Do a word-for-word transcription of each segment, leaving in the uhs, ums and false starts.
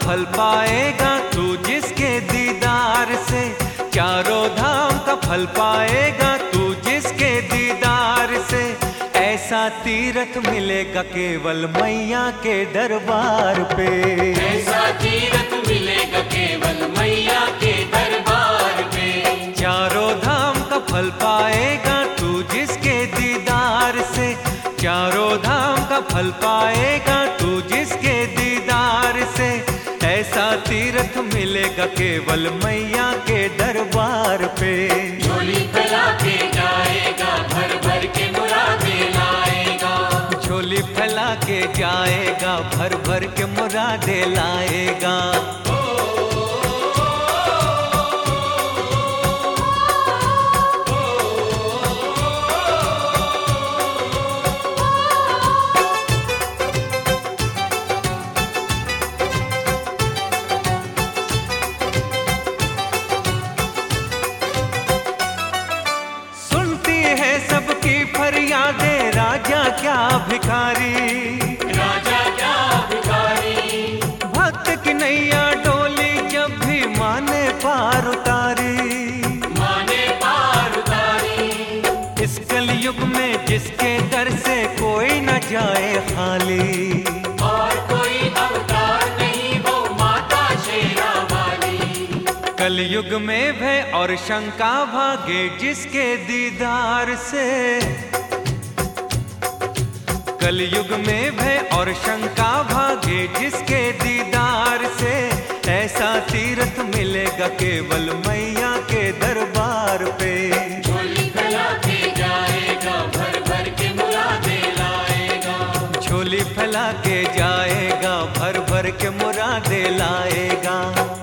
फल पाएगा तू जिसके दीदार से, चारों धाम का फल पाएगा तू जिसके दीदार से। ऐसा तीरथ मिलेगा केवल मैया के दरबार पे, ऐसा तीरथ मिलेगा केवल मैया के दरबार पे। चारों धाम का फल पाएगा तू जिसके दीदार से, चारों धाम का फल पाएगा तू जिसके दीदार से। ऐसा तीरथ मिलेगा केवल मैया के दरबार पे। झोली फैला के जाएगा, भर भर के मुरादें लाएगा। झोली फैला के जाएगा, भर भर के मुरादें लाएगा। फरियादे राजा क्या भिखारी, राजा क्या भिखारी। भक्त की नैया डोली जब भी माने पार उतारी, माने पार उतारी। इस कलयुग में जिसके दर से कोई न जाए खाली, और कोई अवतार नहीं वो माता शेरा वाली। कलयुग में भय और शंका भागे जिसके दीदार से, कलयुग में भय और शंका भागे जिसके दीदार से। ऐसा तीरथ मिलेगा केवल मैया के दरबार पे। झोली फैला के जाएगा, भर भर के मुरादें लाएगा। झोली फैला के जाएगा, भर भर के मुरादें लाएगा।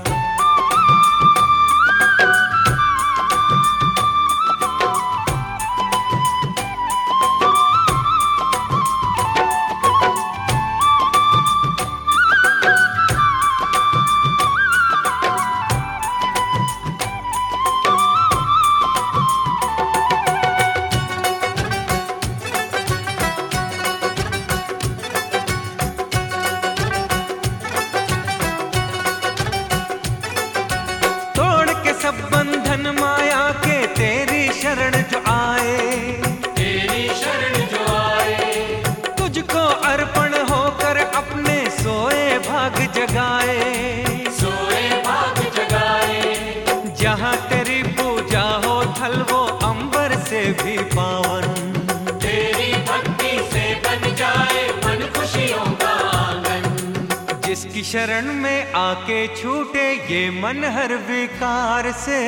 सब बंधन माया के तेरी शरण जो आए, तेरी शरण जो आए। तुझको अर्पण होकर अपने सोए भाग जगाए, सोए भाग जगाए। जहाँ तेरी पूजा हो थल वो अंबर से भी पावन, तेरी भक्ति से बन जाए मन खुशियों का आंगन। जिसकी शरण में आके छूटे ये मन हर विकार से,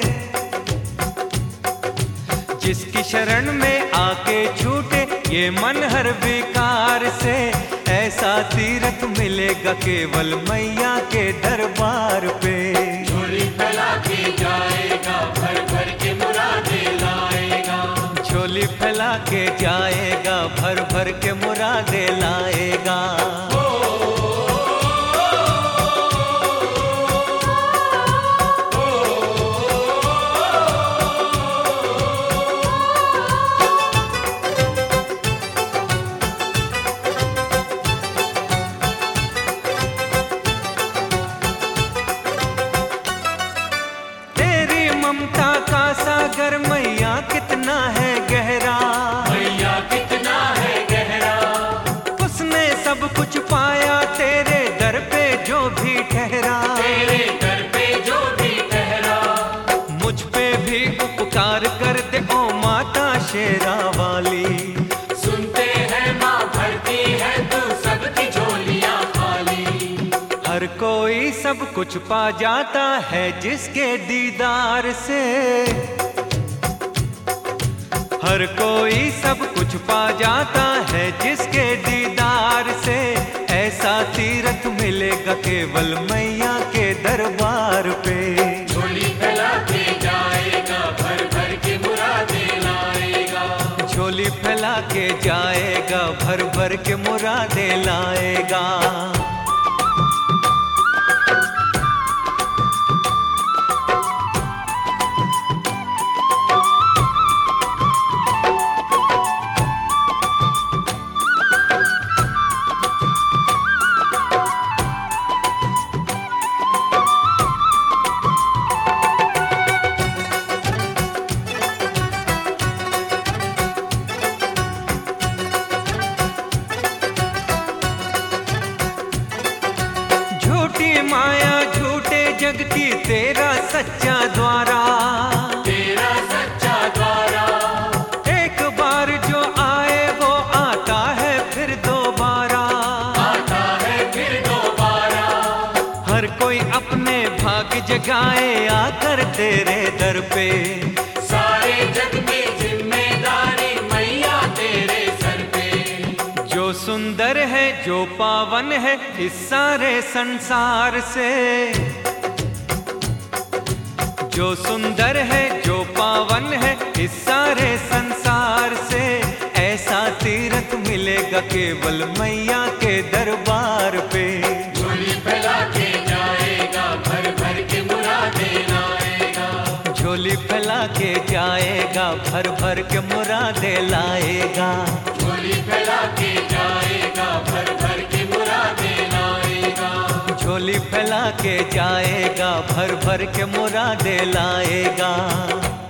जिसकी शरण में आके छूटे ये मन हर विकार से। ऐसा तीरथ मिलेगा केवल मैया के दरबार पे। झोली फैला के जाएगा, भर भर के मुरादें लाएगा। झोली फैला के जाएगा, भर भर के मुरादें लाएगा। ममता का सागर मैया कितना है गहरा, मैया कितना है गहरा। उसने सब कुछ पाया तेरे दर पे जो भी ठहरा, तेरे दर पे जो भी ठहरा। मुझ पे भी उपकार कर दे ओ माता शेरा वाली। सुनते हैं माँ भरती है तू सबकी झोलियाँ खाली। हर कोई सब कुछ पा जाता है जिसके दीदार से, हर कोई सब कुछ पा जाता है जिसके दीदार से। ऐसा तीरथ मिलेगा केवल मैया के दरबार पे। झोली फैला के जाएगा, भर भर के मुरादें लाएगा। झोली फैला के जाएगा, भर भर के मुरादें लाएगा। सच्चा द्वारा, तेरा सच्चा द्वारा। एक बार जो आए वो आता है फिर दोबारा, आता है फिर दोबारा। हर कोई अपने भाग्य जगाए आकर तेरे दर पे, सारे जग की जिम्मेदारी मैया तेरे सर पे। जो सुंदर है जो पावन है इस सारे संसार से, जो सुंदर है जो पावन है इस सारे संसार से, ऐसा तीरथ मिलेगा केवल मैया के दरबार पे। झोली फैला के जाएगा भर भर के मुरादें लाएगा, झोली फैला के जाएगा भर भर के मुरादें लाएगा, झोली फैला के जाएगा भर भर के मुरादें लाएगा। झोली फैला के जाएगा भर भर के मुरादें लाएगा।